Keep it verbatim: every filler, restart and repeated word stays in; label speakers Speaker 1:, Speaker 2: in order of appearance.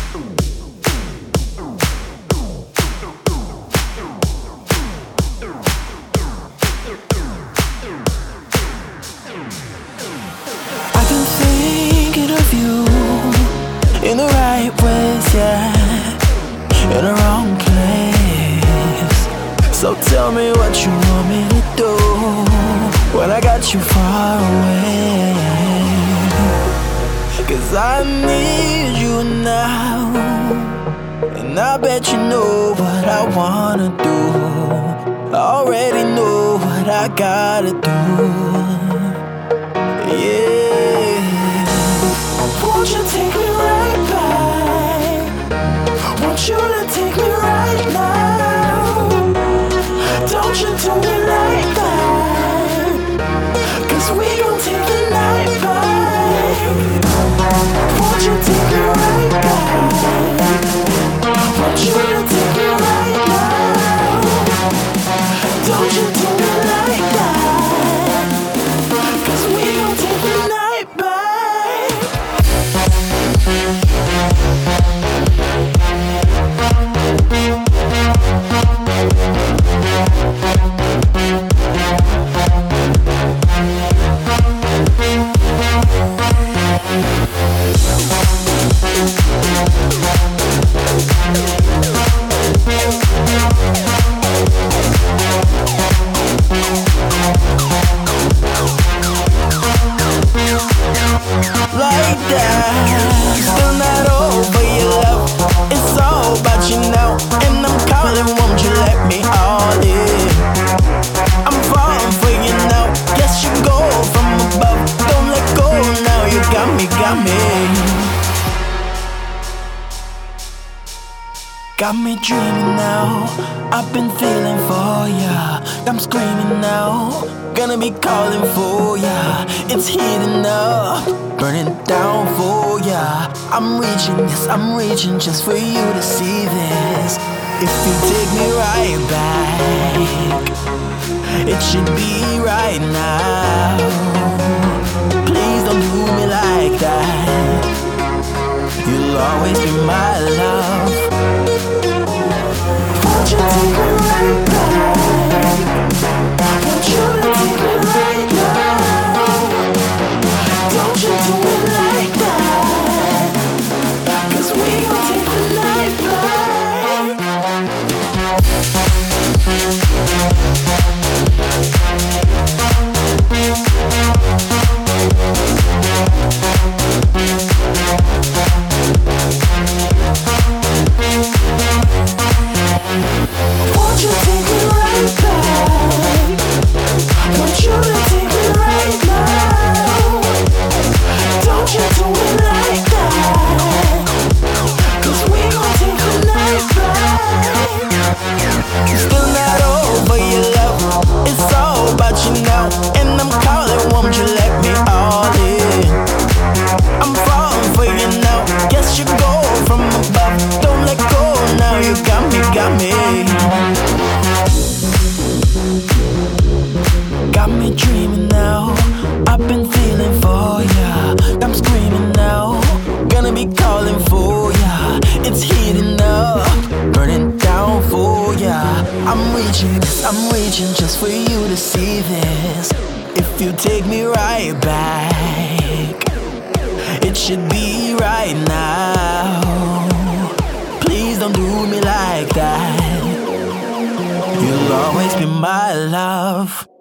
Speaker 1: I've been thinking of you in the right ways, yeah, in the wrong place. So tell me what you want me to do when I got you far away. Cause I need you now, and I bet you know what I wanna do. I already know what I gotta do. Yeah. Won't you take me right back? Want you to take me right now. Don't you do me like that, cause we gon' take the night back. Won't you take me right back? Want you to take me right now. Don't you do me like that, cause we gon' take the night back. Like that, still not over your love. It's all about you now, and I'm calling, won't you let me all in? I'm falling for you now, guess you go from above. Don't let go now, you got me, got me. Got me dreaming now, I've been feeling for ya. I'm screaming now, gonna be calling for ya. It's heating up, burning down for ya. I'm reaching, yes, I'm reaching just for you to see this. If you take me right back, it should be right now. Please don't do me like that, you'll always be my love. Won't you take me right back? Want you to take me right now. Don't you do it like that, cause we gon' take the night Won't you take me right back? Want you to take me right now. Don't you do it like that, cause we gon' take the night back. Still not over your love, it's all about you now, and I'm calling, won't you let me all in? I'm falling for you now, guess you go from above. Don't let go now, you got me, got me. Got me dreaming now, I've been feeling for ya. I'm screaming now, gonna be calling for ya. It's heating up, burning down for ya. I'm reaching, yes, I'm reaching just for you to see this. If you take me right back, it should be right now. Please don't do me like that, you'll always be my love.